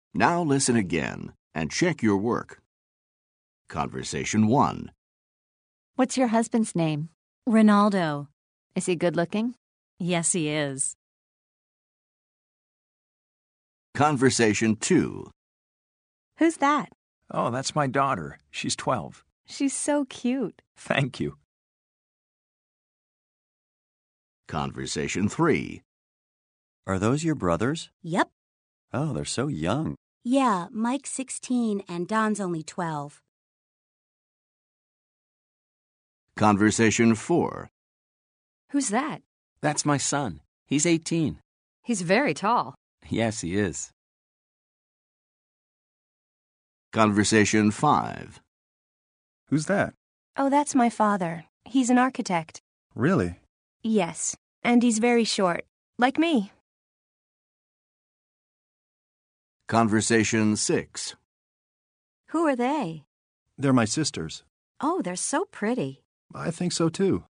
Now listen again and check your work. Conversation 1. What's your husband's name? Ronaldo. Is he good looking? Yes, he is. Conversation 2. Who's that? Oh, that's my daughter. She's 12. She's so cute. Thank you. Conversation 3. Are those your brothers? Yep. Oh, they're so young. Yeah, Mike's 16 and Don's only 12. Conversation 4. Who's that? That's my son. He's 18. He's very tall. Yes, he is. Conversation 5. Who's that? Oh, that's my father. He's an architect. Really? Yes, and he's very short, like me. Conversation 6. Who are they? They're my sisters. Oh, they're so pretty. I think so too.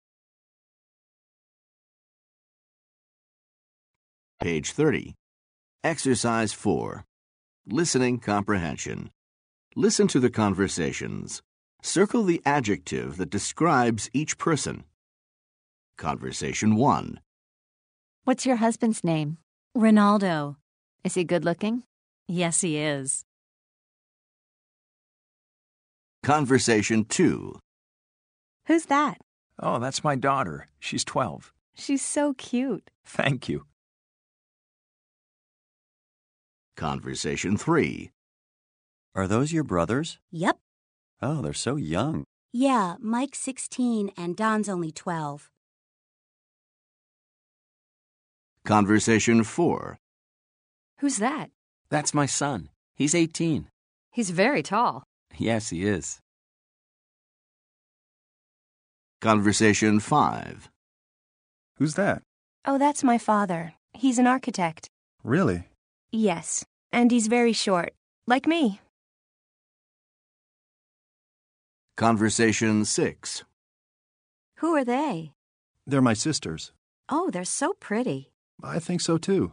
Page 30. Exercise 4. Listening comprehension. Listen to the conversations. Circle the adjective that describes each person. Conversation 1. What's your husband's name? Ronaldo. Is he good looking? Yes, he is. Conversation 2. Who's that? Oh, that's my daughter. She's 12. She's so cute. Thank you. Conversation 3. Are those your brothers? Yep. Oh, they're so young. Yeah, Mike's 16 and Don's only 12. Conversation 4. Who's that? That's my son. He's 18. He's very tall. Yes, he is. Conversation 5. Who's that? Oh, that's my father. He's an architect. Really? Yes, and he's very short, like me. Conversation 6. Who are they? They're my sisters. Oh, they're so pretty. I think so too.